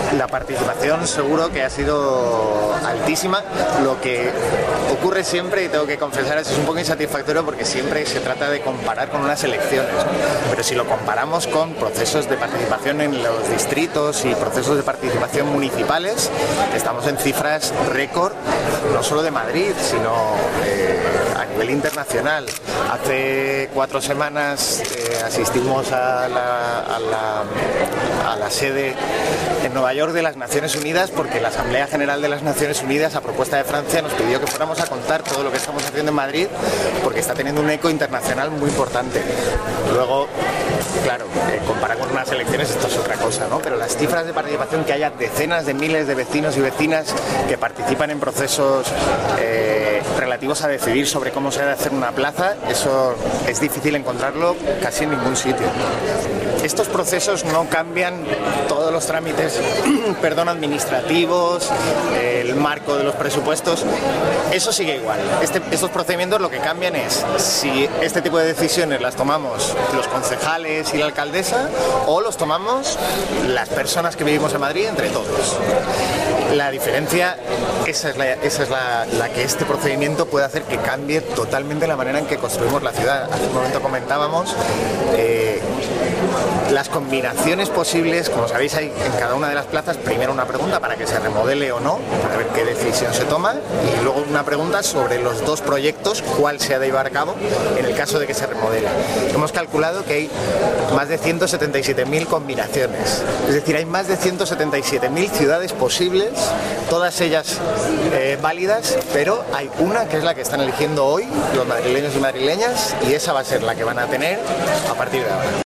La participación seguro que ha sido altísima. Lo que ocurre siempre, y tengo que confesar, es un poco insatisfactorio porque siempre se trata de comparar con unas elecciones, ¿no? Pero si lo comparamos con procesos de participación en los distritos y procesos de participación municipales, estamos en cifras récord, no solo de Madrid, sino a nivel internacional. Hace 4 semanas asistimos a la sede en Nueva York de las Naciones Unidas, porque la Asamblea General de las Naciones Unidas, a propuesta de Francia, nos pidió que fuéramos a contar todo lo que estamos haciendo en Madrid, porque está teniendo un eco internacional muy importante. Luego, claro, comparar con unas elecciones esto es otra cosa, ¿no? Pero las cifras de participación, que haya decenas de miles de vecinos y vecinas que participan en procesos relativos a decidir sobre cómo se debe hacer una plaza, eso es difícil encontrarlo casi en ningún sitio. Estos procesos no cambian todos los trámites administrativos, el marco de los presupuestos, eso sigue igual. Estos procedimientos lo que cambian es si este tipo de decisiones las tomamos los concejales y la alcaldesa o los tomamos las personas que vivimos en Madrid entre todos. La diferencia, esa es la que este procedimiento puede hacer que cambie totalmente la manera en que construimos la ciudad. Hace un momento comentábamos las combinaciones posibles. Como sabéis, hay en cada una de las plazas primero una pregunta para que se remodele o no, para ver qué decisión se toma, y luego una pregunta sobre los dos proyectos, cuál se ha de llevar a cabo en el caso de que se remodele. Hemos calculado que hay más de 177.000 combinaciones, es decir, hay más de 177.000 ciudades posibles, todas ellas válidas, pero hay una que es la que están eligiendo hoy los madrileños y madrileñas, y esa va a ser la que van a tener a partir de ahora.